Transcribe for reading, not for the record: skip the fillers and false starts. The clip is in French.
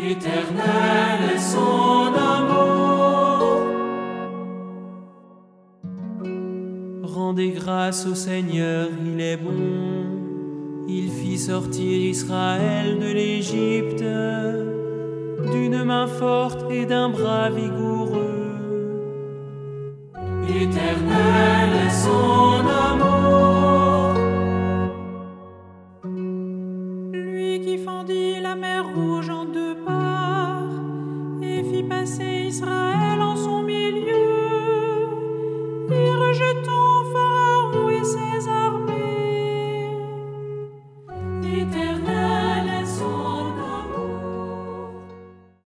Éternel est son amour. Rendez grâce au Seigneur, il est bon. Il fit sortir Israël de l'Égypte, d'une main forte et d'un bras vigoureux. Éternel